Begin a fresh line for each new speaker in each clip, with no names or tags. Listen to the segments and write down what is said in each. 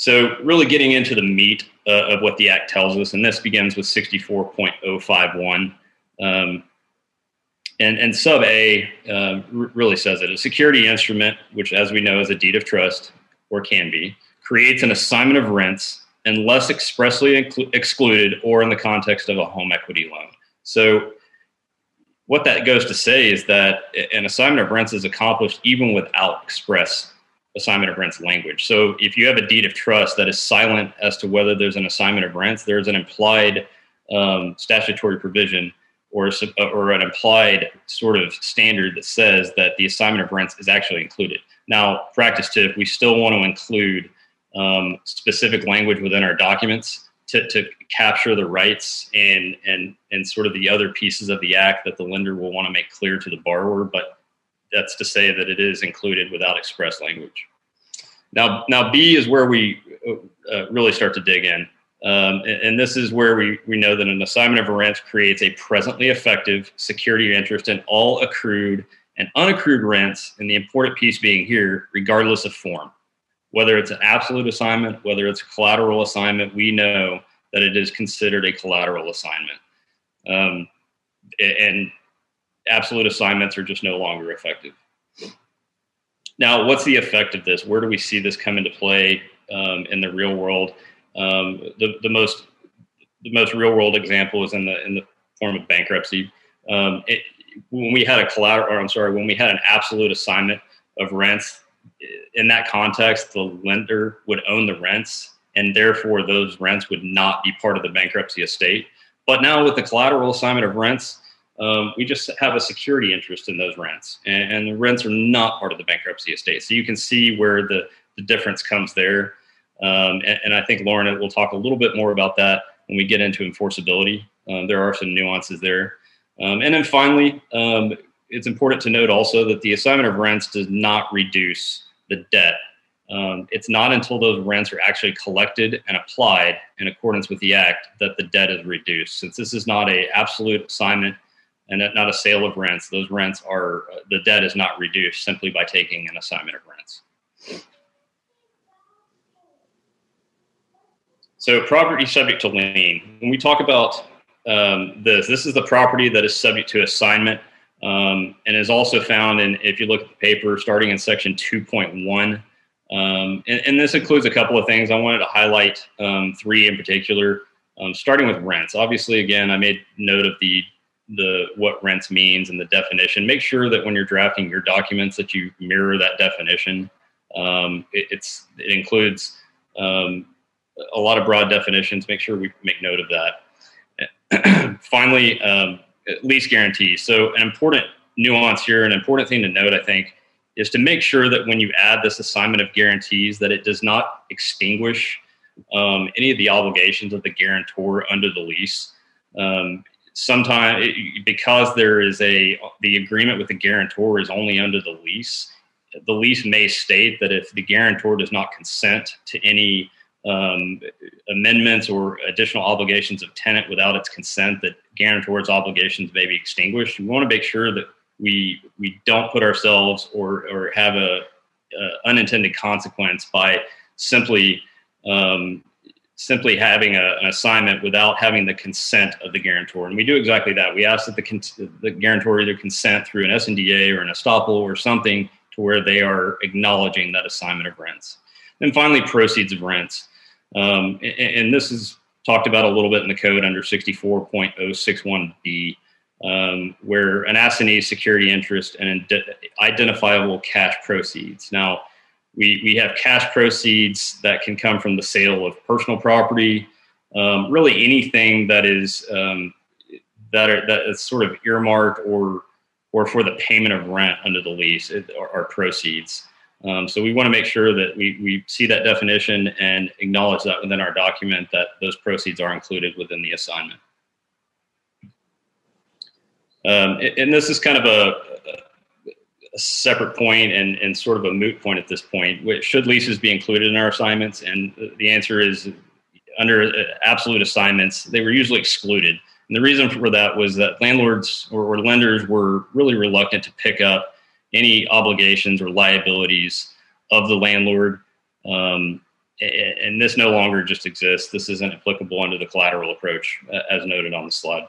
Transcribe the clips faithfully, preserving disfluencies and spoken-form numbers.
So really getting into the meat uh, of what the Act tells us, and this begins with sixty-four point oh five one. Um, and, and sub A uh, r- really says it. A security instrument, which as we know is a deed of trust, or can be, creates an assignment of rents unless expressly inclu- excluded or in the context of a home equity loan. So what that goes to say is that an assignment of rents is accomplished even without express assignment of rents language. So if you have a deed of trust that is silent as to whether there's an assignment of rents, there's an implied um, statutory provision or, or an implied sort of standard that says that the assignment of rents is actually included. Now, practice tip, we still want to include um, specific language within our documents to, to capture the rights and, and, and sort of the other pieces of the act that the lender will want to make clear to the borrower, but that's to say that it is included without express language. Now, now B is where we uh, really start to dig in. Um, and, and this is where we, we know that an assignment of rents creates a presently effective security interest in all accrued and unaccrued rents, and the important piece being here, regardless of form. Whether it's an absolute assignment, whether it's a collateral assignment, we know that it is considered a collateral assignment. Um, and absolute assignments are just no longer effective. Now, what's the effect of this? Where do we see this come into play um, in the real world? Um, the, the most the most real world example is in the in the form of bankruptcy. Um, it, when we had a collateral, or I'm sorry, when we had an absolute assignment of rents, in that context, the lender would own the rents, and therefore those rents would not be part of the bankruptcy estate. But now with the collateral assignment of rents, um, we just have a security interest in those rents, and, and the rents are not part of the bankruptcy estate. So you can see where the, the difference comes there. Um, and, and I think Lauren will talk a little bit more about that when we get into enforceability. Um, there are some nuances there. Um, and then finally, um, it's important to note also that the assignment of rents does not reduce the debt. Um, it's not until those rents are actually collected and applied in accordance with the Act that the debt is reduced. Since this is not an absolute assignment and not a sale of rents, those rents are, the debt is not reduced simply by taking an assignment of rents. So property subject to lien. When we talk about um, this, this is the property that is subject to assignment um, and is also found in, if you look at the paper, starting in section two point one. Um, and, and this includes a couple of things. I wanted to highlight um, three in particular, um, starting with rents. Obviously, again, I made note of the the what rents means and the definition. Make sure that when you're drafting your documents that you mirror that definition. Um, it, it's it includes um, a lot of broad definitions. Make sure we make note of that. Finally, um, lease guarantees. So an important nuance here, an important thing to note, I think, is to make sure that when you add this assignment of guarantees, that it does not extinguish um, any of the obligations of the guarantor under the lease. Um, Sometimes, because there is a the agreement with the guarantor is only under the lease, the lease may state that if the guarantor does not consent to any um, amendments or additional obligations of tenant without its consent, that guarantor's obligations may be extinguished. We want to make sure that we we don't put ourselves or or have a, a unintended consequence by simply um, simply having a, an assignment without having the consent of the guarantor. And we do exactly that. We ask that the, the guarantor either consent through an S N D A or an estoppel or something to where they are acknowledging that assignment of rents. Then finally, proceeds of rents. Um, and, and this is talked about a little bit in the code under sixty-four point oh six one B, um, where an assignee's security interest and identifiable cash proceeds. Now, We we have cash proceeds that can come from the sale of personal property, um, really anything that is um, that are that is sort of earmarked or or for the payment of rent under the lease are, are proceeds. Um, so we want to make sure that we we see that definition and acknowledge that within our document that those proceeds are included within the assignment. Um, and this is kind of a, a separate point and, and sort of a moot point at this point. Should leases be included in our assignments? And the answer is under absolute assignments, they were usually excluded. And the reason for that was that landlords or, or lenders were really reluctant to pick up any obligations or liabilities of the landlord um, and this no longer just exists. This isn't applicable under the collateral approach, uh, as noted on the slide.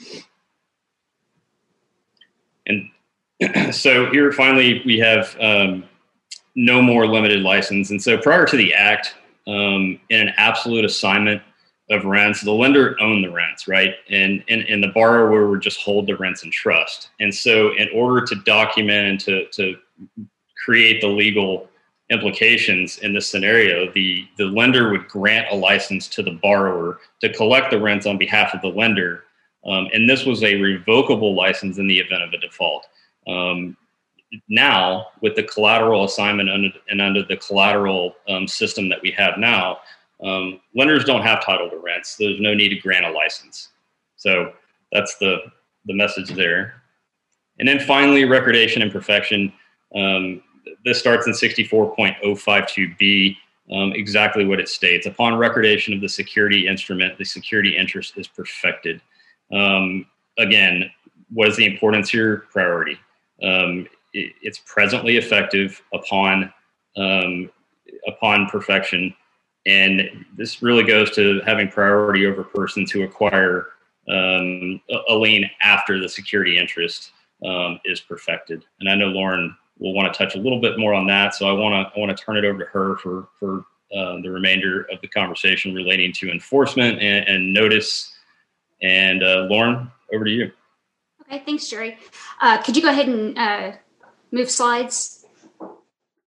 And so here, finally, we have um, no more limited license. And so prior to the act, um, in an absolute assignment of rents, the lender owned the rents, right? And, and, and the borrower would just hold the rents in trust. And so in order to document and to, to create the legal implications in this scenario, the, the lender would grant a license to the borrower to collect the rents on behalf of the lender. Um, and this was a revocable license in the event of a default. Um, now, with the collateral assignment under, and under the collateral um, system that we have now, um, lenders don't have title to rents. There's no need to grant a license. So that's the, the message there. And then finally, recordation and perfection. Um, this starts in sixty-four point oh five two B, um, exactly what it states. Upon recordation of the security instrument, the security interest is perfected. Um, again, what is the importance here? Priority. Um, it, it's presently effective upon um, upon perfection, and this really goes to having priority over persons who acquire um, a, a lien after the security interest um, is perfected. And I know Lauren will want to touch a little bit more on that, so I want to I want to turn it over to her for for uh, the remainder of the conversation relating to enforcement and, and notice. And uh, Lauren, over to you.
Okay, thanks, Jerry. Uh, could you go ahead and uh, move slides?